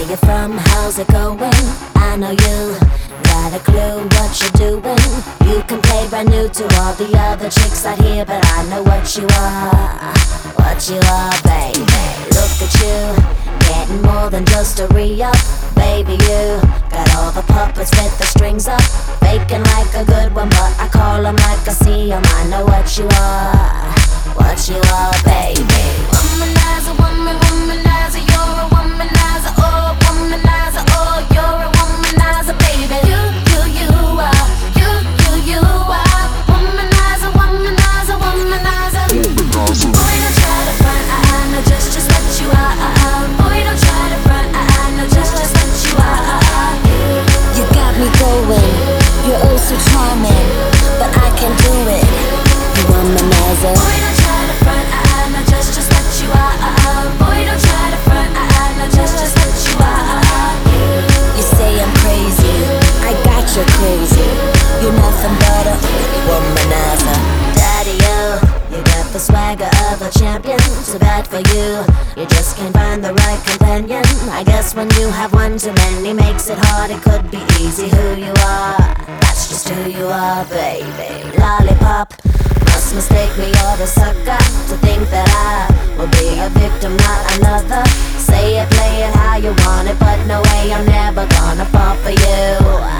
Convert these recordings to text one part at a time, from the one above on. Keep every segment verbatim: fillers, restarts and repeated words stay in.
you from? How's it going? I know you got a clue what you're doing. You can play brand new to all the other chicks out here, but I know what you are, what you are, baby. Look at you, getting more than just a re-up. Baby, you got all the puppets with the strings up, faking like a good one, but I call them like I see them. I know what you are, what you are, baby. Womanizer, woman, womanizer, you're a womanizer, oh, womanizer, oh, you're a womanizer, baby. You, you, you are, you, you, you are, womanizer, womanizer, womanizer. Boy, don't try to front, I, I know just, just what you are, uh, uh. Boy, don't try to front, I, I know just, just what you are, uh, uh. You got me going, you're oh so charming, but I can't do it, you womanizer. Boy, don't try to front, I, I know just, just what you are, uh, uh. Boy, don't try to front, I, I know just, just what you are, uh, uh. You say I'm crazy, I got you crazy, you're nothing but a womanizer. Daddy, you, you got the swagger of a champion. Too bad for you, you just can't find the right companion. I guess when you have one too many makes it hard. It could be easy who you are, that's just who you are, baby. Lollipop, must mistake me or a sucker to think that I will be a victim, not another. Say it, play it how you want it, but no way, I'm never gonna fall for you,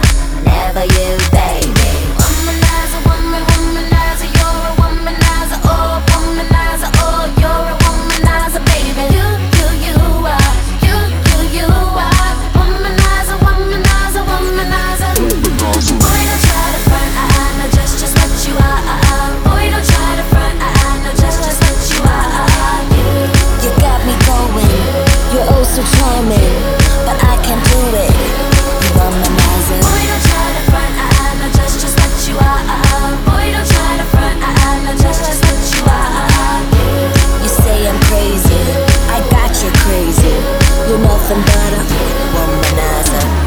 never you, baby. Womanizer, woman, womanizer, you're a womanizer, oh, womanizer, oh, you're a womanizer, baby. You, you, you are, you, you, you are, womanizer, womanizer, womanizer. Boy, don't try to front, I, I know just, just what you are, uh, uh. Boy, don't try to front, I, I know just, just what you are, uh, uh. You got me going, you're oh so charming, but I can't do it, you womanizer. Boy, don't try to front, I, I know just, just what you are, uh, uh. Boy, don't try to front, I, I know just, just what you are, uh, uh. You say I'm crazy, I got you crazy, you're nothing but a womanizer.